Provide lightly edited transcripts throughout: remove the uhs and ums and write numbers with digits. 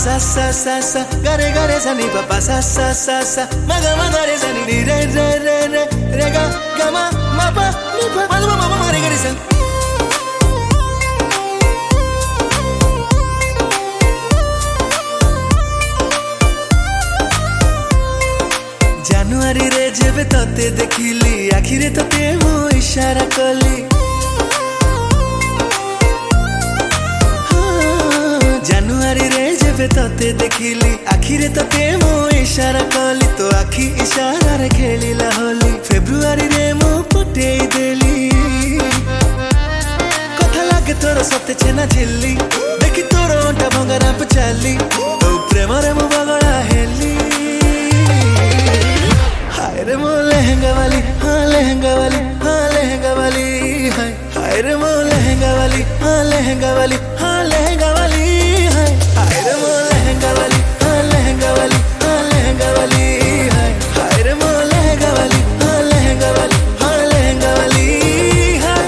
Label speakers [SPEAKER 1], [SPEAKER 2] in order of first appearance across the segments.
[SPEAKER 1] सा सा सा सा गरे गरे सा नी पा सा सा सा सा मा गा मा गा रे सा नी रे रे रे रे रे गा गा मा पा नी पा मा मा रे गा रे सा। जानुआरी रे जेबे तते देखिली आखिरे तते मो इशारा कली। जानुआरी रे जेबे तते देखिली आखिरे तते मो इशारा कली तो आखि इशारा रे खेलिला होली। फेब्रुआरी रे मो पटेई देली कथा लागे तोर सते छेना झिल्ली देखि तोर अंटा भंगारा पचाली तो प्रेम रे मो बगड़ा हेली। हाय रे मो लहंगा वाली हाँ लहंगा वाली हाँ लहंगा वाली हाय हाय रे मो लहंगा वाली हाँ लहंगा वाली हाँ लहंगा वाली हाय हाय रे मो लहंगा वाली हाँ लहंगा वाली हाँ लहंगा वाली हाय हाय रे मो लहंगा वाली हाँ लहंगा वाली हाँ लहंगा वाली हाय।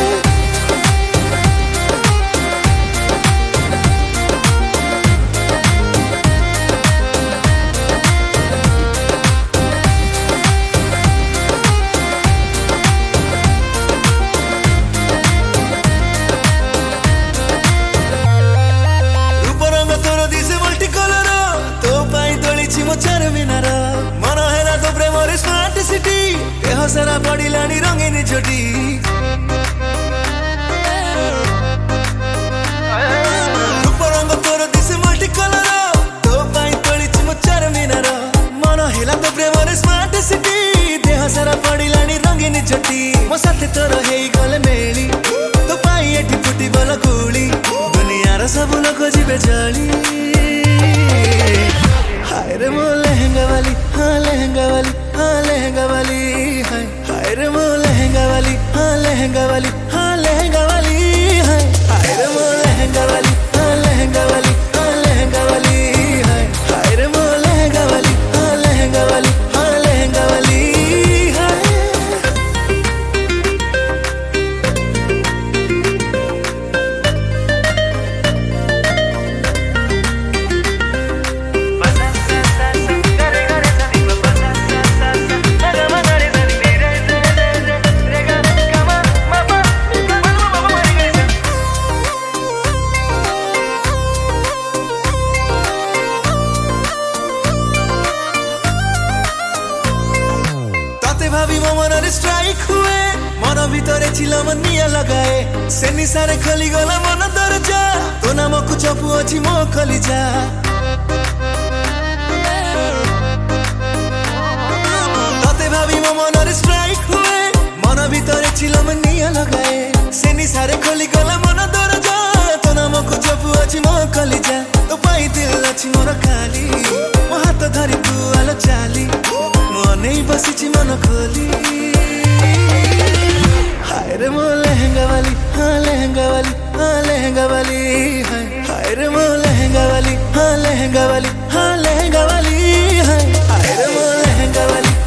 [SPEAKER 1] मन है तो प्रेम स्मार्ट सिटी देह सारा पड़िलानी रंगीन झोटी। रूप रंग तोर दिसे मल्टी कलर तो पाई तोलिछि मो चारमीनार। मन है तो प्रेम स्मार्ट सिटी देह सारा पड़िलानी रंगीन झोटी। मो साथे तोर हेई गले मेली तो पाई एठी फुटी बल गुली दुनियार सब लोक जीवे जली। हाय रे मो लहंगा वाली हाँ लहंगा वाली हाँ लहंगा वाली हाय हाय रे मो लहंगा वाली हाँ लहंगा वाली हाँ लहंगा वाली हाय हाय रे मो लहंगा वाली हाँ लहंगा वाली हाँ लहंगा वाली हाय हाय रे मो लहंगा वाली हाँ लहंगा वाली हाँ लहंगा वाली हाय। भाभी मो मन स्ट्राइक हुए मन भितरे छिलो मन निया लगाए से निसारे खली गला मन दरजा तो नाम को चपु अछि मो कलिजा। तते भाभी मो मन स्ट्राइक हुए मन भितरे छिलो मन निया लगाए से निसारे खली गला मन दरजा तो नाम को चपु अछि मो कलिजा। तो पाई दिल अछि मोर खाली मो हाथ धरि तू आलो चाली नहीं बसी मन खोली। हाय रे मो लहंगा वाली हाँ लहंगा वाली हाँ लहंगा वाली हाय हाय रे मो लहंगा वाली हाँ लहंगा वाली हाँ लहंगा वाली हाय हाय रे मो लहंगा वाली